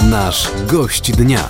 Nasz gość dnia.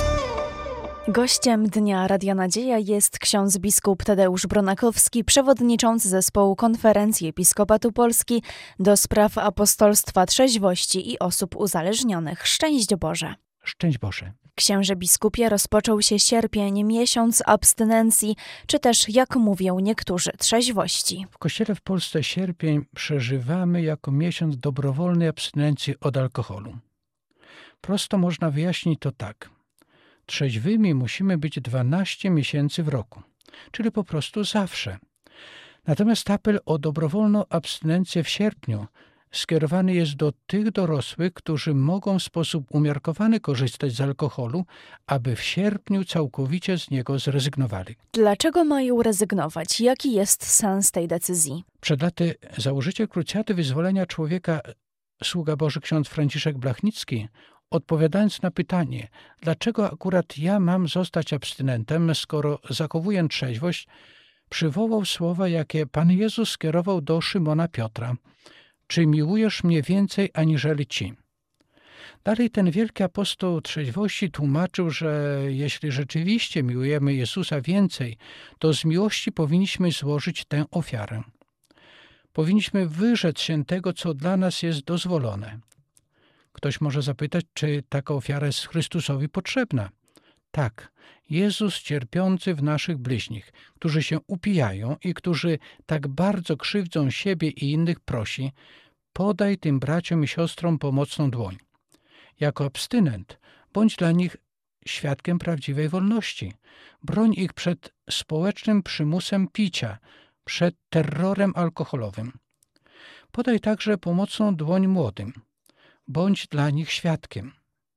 Gościem Dnia Radia Nadzieja jest ksiądz biskup Tadeusz Bronakowski, przewodniczący zespołu Konferencji Episkopatu Polski do spraw apostolstwa, trzeźwości i osób uzależnionych. Szczęść Boże. Szczęść Boże. Księże biskupie, rozpoczął się sierpień, miesiąc abstynencji, czy też, jak mówią niektórzy, trzeźwości. W Kościele w Polsce sierpień przeżywamy jako miesiąc dobrowolnej abstynencji od alkoholu. Prosto można wyjaśnić to tak. Trzeźwymi musimy być 12 miesięcy w roku, czyli po prostu zawsze. Natomiast apel o dobrowolną abstynencję w sierpniu skierowany jest do tych dorosłych, którzy mogą w sposób umiarkowany korzystać z alkoholu, aby w sierpniu całkowicie z niego zrezygnowali. Dlaczego mają rezygnować? Jaki jest sens tej decyzji? Przed laty założyciel Krucjaty Wyzwolenia Człowieka, sługa Boży ksiądz Franciszek Blachnicki, odpowiadając na pytanie, dlaczego akurat ja mam zostać abstynentem, skoro zachowuję trzeźwość, przywołał słowa, jakie Pan Jezus skierował do Szymona Piotra. Czy miłujesz mnie więcej aniżeli ci? Dalej ten wielki apostoł trzeźwości tłumaczył, że jeśli rzeczywiście miłujemy Jezusa więcej, to z miłości powinniśmy złożyć tę ofiarę. Powinniśmy wyrzec się tego, co dla nas jest dozwolone. Ktoś może zapytać, czy taka ofiara jest Chrystusowi potrzebna. Tak, Jezus cierpiący w naszych bliźnich, którzy się upijają i którzy tak bardzo krzywdzą siebie i innych, prosi: podaj tym braciom i siostrom pomocną dłoń. Jako abstynent bądź dla nich świadkiem prawdziwej wolności. Broń ich przed społecznym przymusem picia, przed terrorem alkoholowym. Podaj także pomocną dłoń młodym. Bądź dla nich świadkiem.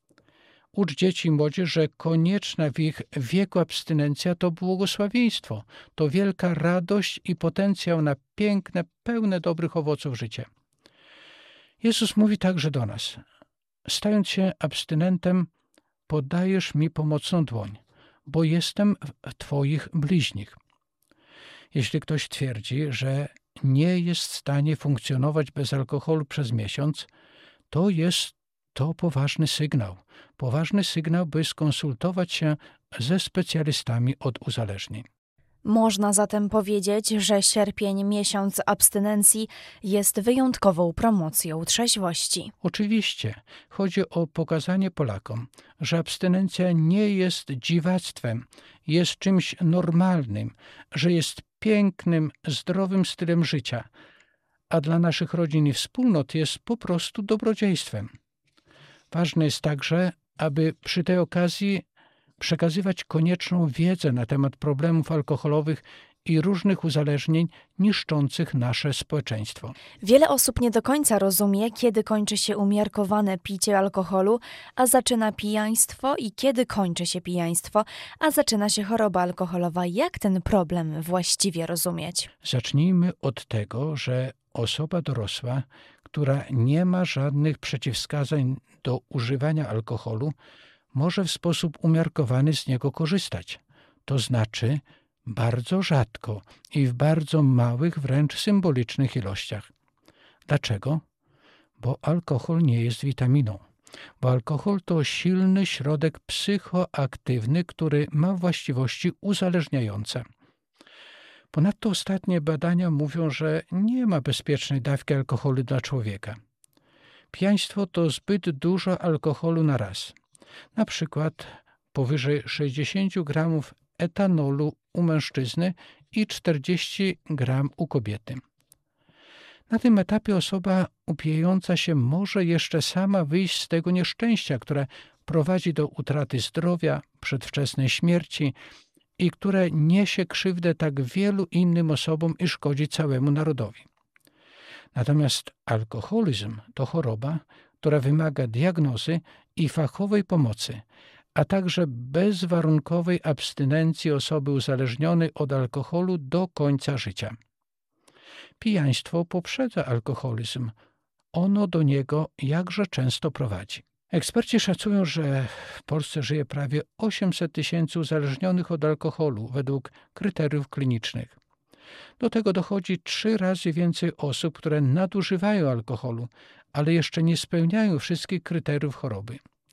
Ucz dzieci i młodzież, że konieczna w ich wieku abstynencja to błogosławieństwo, to wielka radość i potencjał na piękne, pełne dobrych owoców życie. Jezus mówi także do nas: stając się abstynentem, podajesz mi pomocną dłoń, bo jestem w Twoich bliźnich. Jeśli ktoś twierdzi, że nie jest w stanie funkcjonować bez alkoholu przez miesiąc, to jest to poważny sygnał, by skonsultować się ze specjalistami od uzależnień. Można zatem powiedzieć, że sierpień, miesiąc abstynencji, jest wyjątkową promocją trzeźwości. Oczywiście chodzi o pokazanie Polakom, że abstynencja nie jest dziwactwem, jest czymś normalnym, że jest pięknym, zdrowym stylem życia, a dla naszych rodzin i wspólnot jest po prostu dobrodziejstwem. Ważne jest także, aby przy tej okazji przekazywać konieczną wiedzę na temat problemów alkoholowych i różnych uzależnień niszczących nasze społeczeństwo. Wiele osób nie do końca rozumie, kiedy kończy się umiarkowane picie alkoholu, a zaczyna pijaństwo, i kiedy kończy się pijaństwo, a zaczyna się choroba alkoholowa. Jak ten problem właściwie rozumieć? Zacznijmy od tego, że osoba dorosła, która nie ma żadnych przeciwwskazań do używania alkoholu, może w sposób umiarkowany z niego korzystać. To znaczy bardzo rzadko i w bardzo małych, wręcz symbolicznych ilościach. Dlaczego? Bo alkohol nie jest witaminą. Bo alkohol to silny środek psychoaktywny, który ma właściwości uzależniające. Ponadto ostatnie badania mówią, że nie ma bezpiecznej dawki alkoholu dla człowieka. Pijaństwo to zbyt dużo alkoholu na raz. Na przykład powyżej 60 gramów etanolu u mężczyzny i 40 gram u kobiety. Na tym etapie osoba upijająca się może jeszcze sama wyjść z tego nieszczęścia, które prowadzi do utraty zdrowia, przedwczesnej śmierci i które niesie krzywdę tak wielu innym osobom i szkodzi całemu narodowi. Natomiast alkoholizm to choroba, która wymaga diagnozy i fachowej pomocy, a także bezwarunkowej abstynencji osoby uzależnionej od alkoholu do końca życia. Pijaństwo poprzedza alkoholizm. Ono do niego jakże często prowadzi. Eksperci szacują, że w Polsce żyje prawie 800 tysięcy uzależnionych od alkoholu według kryteriów klinicznych. Do tego dochodzi 3 razy więcej osób, które nadużywają alkoholu, ale jeszcze nie spełniają wszystkich kryteriów choroby.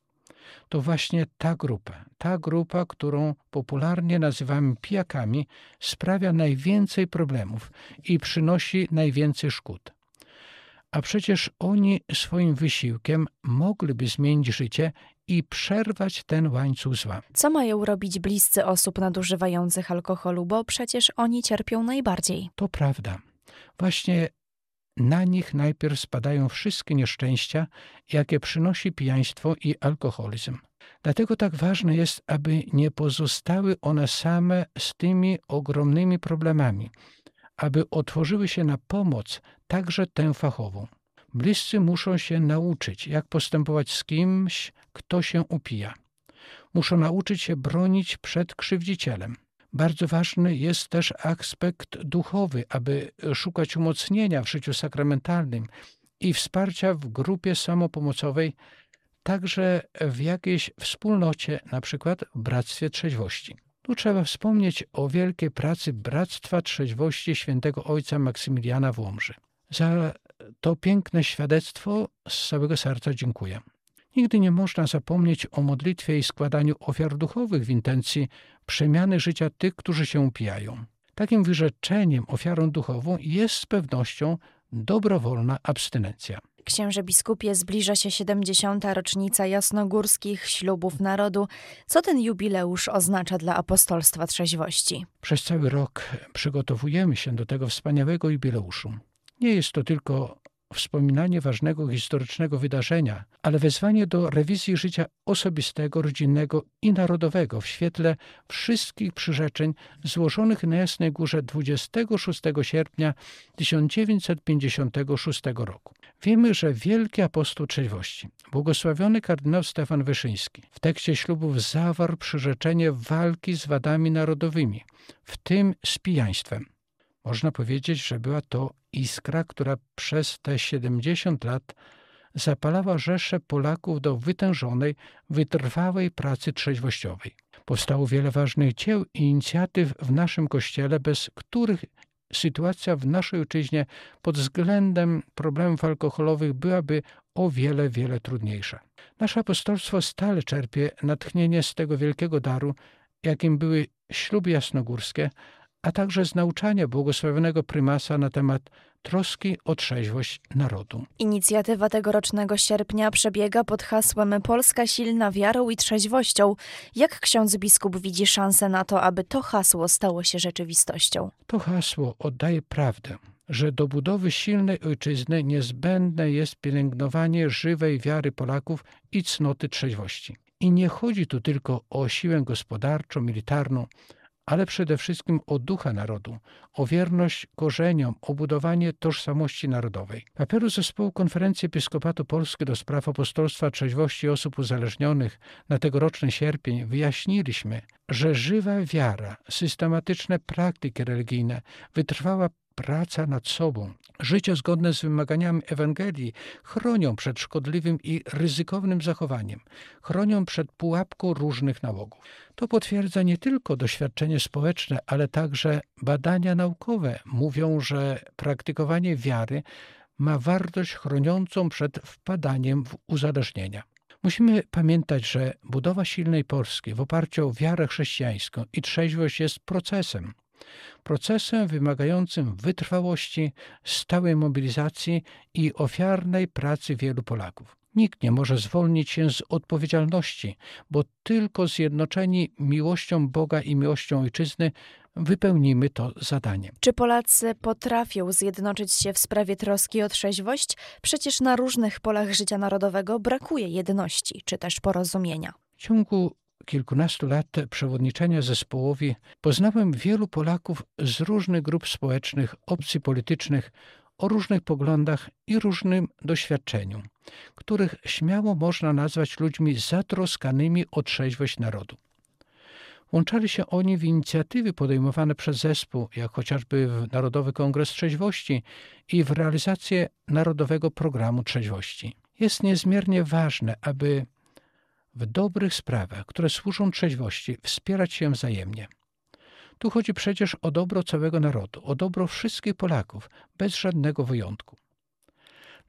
To właśnie ta grupa, którą popularnie nazywamy pijakami, sprawia najwięcej problemów i przynosi najwięcej szkód. A przecież oni swoim wysiłkiem mogliby zmienić życie i przerwać ten łańcuch zła. Co mają robić bliscy osób nadużywających alkoholu, bo przecież oni cierpią najbardziej? To prawda. Właśnie na nich najpierw spadają wszystkie nieszczęścia, jakie przynosi pijaństwo i alkoholizm. Dlatego tak ważne jest, aby nie pozostały one same z tymi ogromnymi problemami, aby otworzyły się na pomoc, także tę fachową. Bliscy muszą się nauczyć, jak postępować z kimś, kto się upija. Muszą nauczyć się bronić przed krzywdzicielem. Bardzo ważny jest też aspekt duchowy, aby szukać umocnienia w życiu sakramentalnym i wsparcia w grupie samopomocowej, także w jakiejś wspólnocie, na przykład w Bractwie Trzeźwości. Tu trzeba wspomnieć o wielkiej pracy Bractwa Trzeźwości świętego ojca Maksymiliana w Łomży. Za to piękne świadectwo z całego serca dziękuję. Nigdy nie można zapomnieć o modlitwie i składaniu ofiar duchowych w intencji przemiany życia tych, którzy się upijają. Takim wyrzeczeniem, ofiarą duchową jest z pewnością dobrowolna abstynencja. Księże biskupie, zbliża się 70. rocznica jasnogórskich ślubów narodu. Co ten jubileusz oznacza dla apostolstwa trzeźwości? Przez cały rok przygotowujemy się do tego wspaniałego jubileuszu. Nie jest to tylko wspominanie ważnego historycznego wydarzenia, ale wezwanie do rewizji życia osobistego, rodzinnego i narodowego w świetle wszystkich przyrzeczeń złożonych na Jasnej Górze 26 sierpnia 1956 roku. Wiemy, że wielki apostoł trzeźwości, błogosławiony kardynał Stefan Wyszyński, w tekście ślubów zawarł przyrzeczenie walki z wadami narodowymi, w tym z pijaństwem. Można powiedzieć, że była to iskra, która przez te 70 lat zapalała rzesze Polaków do wytężonej, wytrwałej pracy trzeźwościowej. Powstało wiele ważnych dzieł i inicjatyw w naszym Kościele, bez których sytuacja w naszej ojczyźnie pod względem problemów alkoholowych byłaby o wiele, wiele trudniejsza. Nasze apostolstwo stale czerpie natchnienie z tego wielkiego daru, jakim były śluby jasnogórskie, a także z nauczania błogosławionego prymasa na temat troski o trzeźwość narodu. Inicjatywa tegorocznego sierpnia przebiega pod hasłem Polska silna wiarą i trzeźwością. Jak ksiądz biskup widzi szansę na to, aby to hasło stało się rzeczywistością? To hasło oddaje prawdę, że do budowy silnej ojczyzny niezbędne jest pielęgnowanie żywej wiary Polaków i cnoty trzeźwości. I nie chodzi tu tylko o siłę gospodarczą, militarną, ale przede wszystkim o ducha narodu, o wierność korzeniom, o budowanie tożsamości narodowej. W apelu zespołu Konferencji Episkopatu Polski do spraw apostolstwa trzeźwości osób uzależnionych na tegoroczny sierpień wyjaśniliśmy, że żywa wiara, systematyczne praktyki religijne, wytrwała praca nad sobą, życie zgodne z wymaganiami Ewangelii chronią przed szkodliwym i ryzykownym zachowaniem, chronią przed pułapką różnych nałogów. To potwierdza nie tylko doświadczenie społeczne, ale także badania naukowe. Mówią, że praktykowanie wiary ma wartość chroniącą przed wpadaniem w uzależnienia. Musimy pamiętać, że budowa silnej Polski w oparciu o wiarę chrześcijańską i trzeźwość jest procesem wymagającym wytrwałości, stałej mobilizacji i ofiarnej pracy wielu Polaków. Nikt nie może zwolnić się z odpowiedzialności, bo tylko zjednoczeni miłością Boga i miłością Ojczyzny wypełnimy to zadanie. Czy Polacy potrafią zjednoczyć się w sprawie troski o trzeźwość? Przecież na różnych polach życia narodowego brakuje jedności, czy też porozumienia. W ciągu kilkunastu lat przewodniczenia zespołowi poznałem wielu Polaków z różnych grup społecznych, opcji politycznych, o różnych poglądach i różnym doświadczeniu, których śmiało można nazwać ludźmi zatroskanymi o trzeźwość narodu. Włączali się oni w inicjatywy podejmowane przez zespół, jak chociażby w Narodowy Kongres Trzeźwości i w realizację Narodowego Programu Trzeźwości. Jest niezmiernie ważne, aby w dobrych sprawach, które służą trzeźwości, wspierać się wzajemnie. Tu chodzi przecież o dobro całego narodu, o dobro wszystkich Polaków, bez żadnego wyjątku.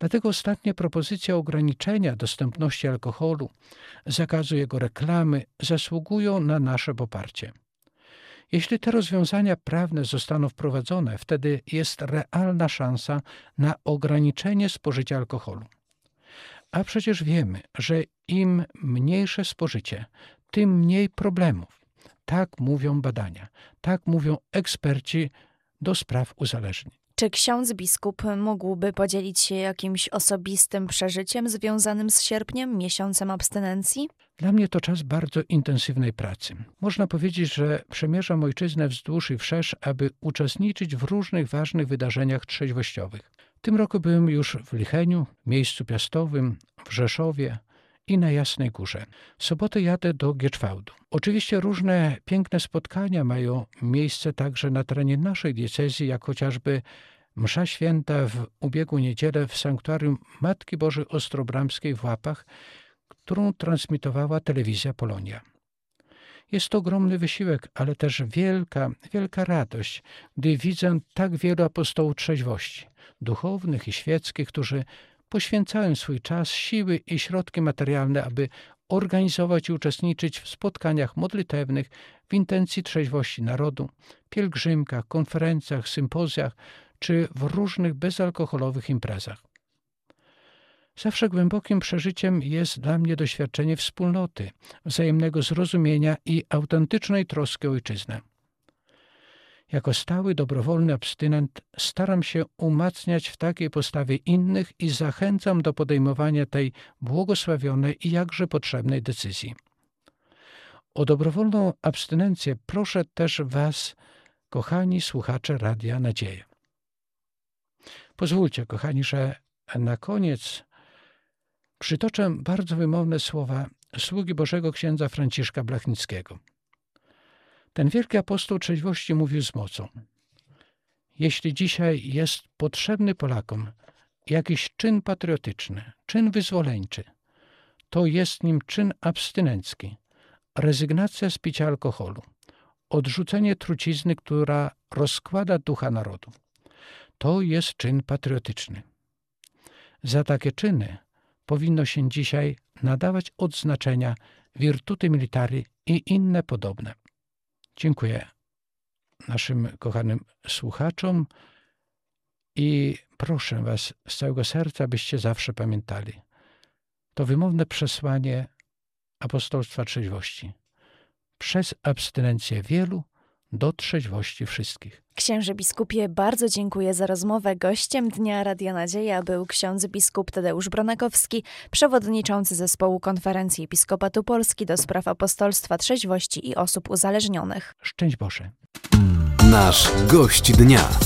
Dlatego ostatnie propozycje ograniczenia dostępności alkoholu, zakazu jego reklamy zasługują na nasze poparcie. Jeśli te rozwiązania prawne zostaną wprowadzone, wtedy jest realna szansa na ograniczenie spożycia alkoholu. A przecież wiemy, że im mniejsze spożycie, tym mniej problemów. Tak mówią badania, tak mówią eksperci do spraw uzależnień. Czy ksiądz biskup mógłby podzielić się jakimś osobistym przeżyciem związanym z sierpniem, miesiącem abstynencji? Dla mnie to czas bardzo intensywnej pracy. Można powiedzieć, że przemierzam ojczyznę wzdłuż i wszerz, aby uczestniczyć w różnych ważnych wydarzeniach trzeźwościowych. W tym roku byłem już w Licheniu, Miejscu Piastowym, w Rzeszowie i na Jasnej Górze. W sobotę jadę do Gieczwałdu. Oczywiście różne piękne spotkania mają miejsce także na terenie naszej diecezji, jak chociażby msza święta w ubiegłą niedzielę w sanktuarium Matki Bożej Ostrobramskiej w Łapach, którą transmitowała telewizja Polonia. Jest to ogromny wysiłek, ale też wielka radość, gdy widzę tak wielu apostołów trzeźwości, duchownych i świeckich, którzy poświęcają swój czas, siły i środki materialne, aby organizować i uczestniczyć w spotkaniach modlitewnych w intencji trzeźwości narodu, pielgrzymkach, konferencjach, sympozjach czy w różnych bezalkoholowych imprezach. Zawsze głębokim przeżyciem jest dla mnie doświadczenie wspólnoty, wzajemnego zrozumienia i autentycznej troski o ojczyznę. Jako stały, dobrowolny abstynent staram się umacniać w takiej postawie innych i zachęcam do podejmowania tej błogosławionej i jakże potrzebnej decyzji. O dobrowolną abstynencję proszę też Was, kochani słuchacze Radia Nadzieja. Pozwólcie, kochani, że na koniec przytoczę bardzo wymowne słowa sługi Bożego księdza Franciszka Blachnickiego. Ten wielki apostoł trzeźwości mówił z mocą: jeśli dzisiaj jest potrzebny Polakom jakiś czyn patriotyczny, czyn wyzwoleńczy, to jest nim czyn abstynencki, rezygnacja z picia alkoholu, odrzucenie trucizny, która rozkłada ducha narodu. To jest czyn patriotyczny. Za takie czyny powinno się dzisiaj nadawać odznaczenia Virtute Militari i inne podobne. Dziękuję naszym kochanym słuchaczom i proszę Was z całego serca, byście zawsze pamiętali to wymowne przesłanie apostolstwa trzeźwości. Przez abstynencję wielu do trzeźwości wszystkich. Księże biskupie, bardzo dziękuję za rozmowę. Gościem Dnia Radia Nadzieja był ksiądz biskup Tadeusz Bronakowski, przewodniczący zespołu Konferencji Episkopatu Polski do spraw apostolstwa trzeźwości i osób uzależnionych. Szczęść Boże. Nasz gość dnia.